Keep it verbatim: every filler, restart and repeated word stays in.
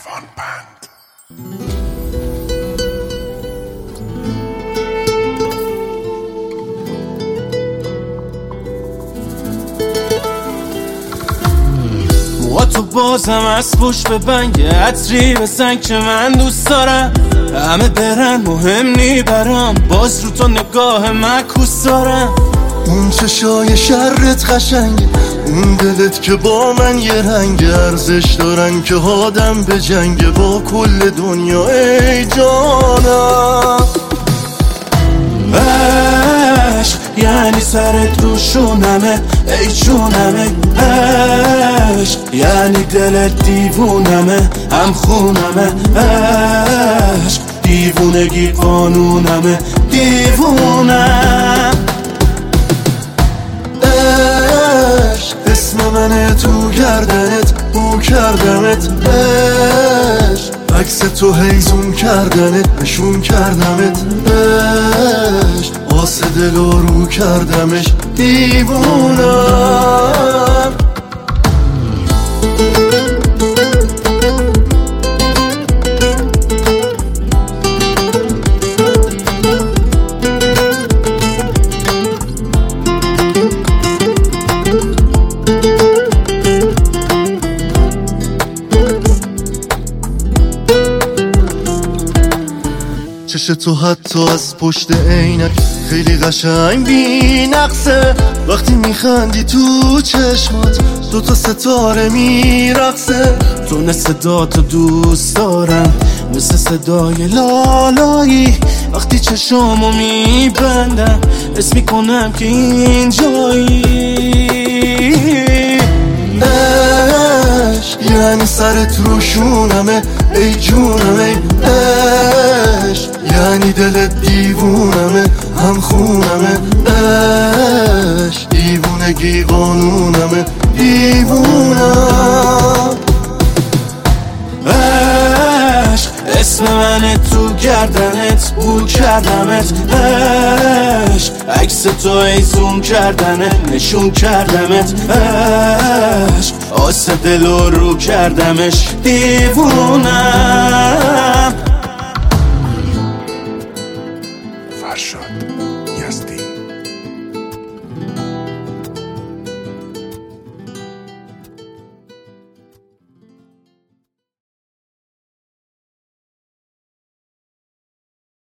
کاروان بند. موها تو بازم از پشت به بنگ عطری بزن که من دوست دارم، همه برن مهم نی برام، باز رو تو نگاه معکوس دارم. اون چشای شرت قشنگه، اون دلت که با من یه رنگ ارزش دارن که آدم به جنگ با کل دنیا. ای جانم عشق یعنی سرت رو شونمه، ای جونمه. عشق یعنی دلت دیوونمه، هم خونمه. عشق دیوونگی قانونمه، دیوونم. عشق اسم منه تو گردنت، بو کردمت. عشق عکس تو هیزون کردنت، نشون کردمت. عشق واسه دل رو کردمش دیوونم. چش تو حتی از پشت عینک خیلی قشنگ بی نقصه، وقتی میخندی تو چشمات دوتا ستاره میرقصه. تون صداتو دوست دارم مثل صدای لالایی، وقتی چشامو میبندم حس میکنم که اینجایی. عشق یعنی سرت رو شونمه، ای جونمه. عشق یعنی دلت دیوونمه، هم خونمه. عشق دیوونگی قانونمه، دیوونم. عشق اسم منه تو گردنت، بو کردمت. عشق عکس تو ایزون کردنه، نشون کردمت. عشق آسه دل رو کردمش دیوونم. فرشاد